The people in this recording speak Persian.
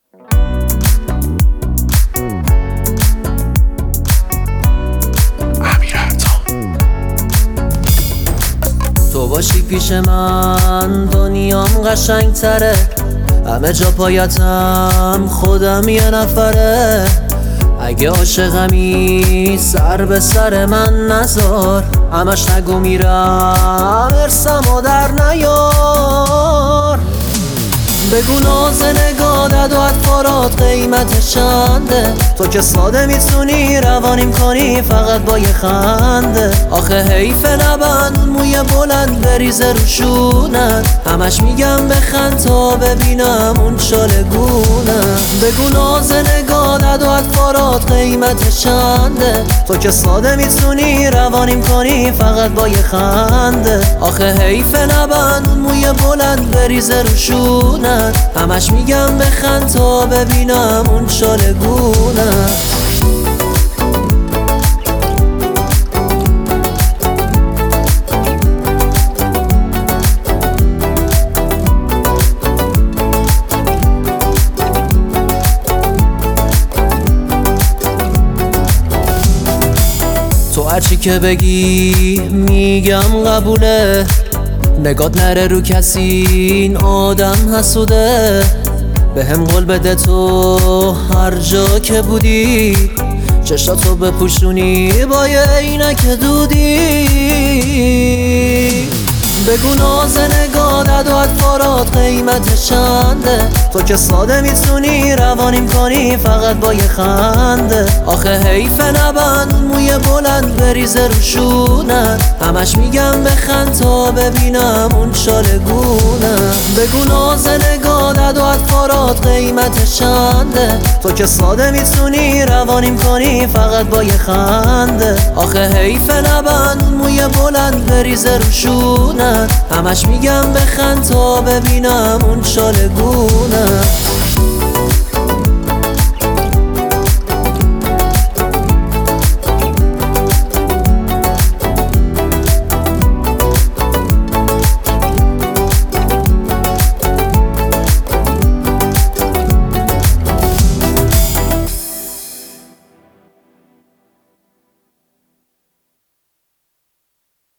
تو باشی پیش من دنیام قشنگ تره، همه جا پایتم خودم یه نفره. اگه عاشقمی سر به سر من نذار، همش نگو میرم ارسمو در نیار. بگو ناز نگاهت و اطفارات قیمت چنده، تو که ساده میتونی روانیم کنی فقط با یه خنده. آخه حیفه نبند موی بلند بریزه رو شونت، همش میگم بخند تا ببینم اون چالگونه. بگو ناز نگاهت و اطفارات قیمت چنده، تو که ساده میتونی روانیم کنی فقط با یه خنده. آخه حیفه نبند موی بلند بریزه رو شونت، همش میگم بخند تا ببینم اون چالگونه. تو هرچی که بگی میگم قبوله، نگات نره رو کسی این آدم حسوده. به هم قول بده تو هر جا که بودی، چشاتو بپوشونی با یه عینک دودی. بگو ناز نگاهت و اطفارات قیمت چنده، تو که ساده میتونی روانیم کنی فقط با یه خنده. آخه حیفه نبند موی بلند بریزه رو شونت، همش میگم بخند تا ببینم اون چالگونه. بگو ناز نگاهت و اطفارات قیمت چنده، تو که ساده میتونی روانیم کنی فقط با یه خنده. آخه حیفه نبند موی بلند بریزه رو شونت، همش میگم بخند تا ببینم اون چالگونه.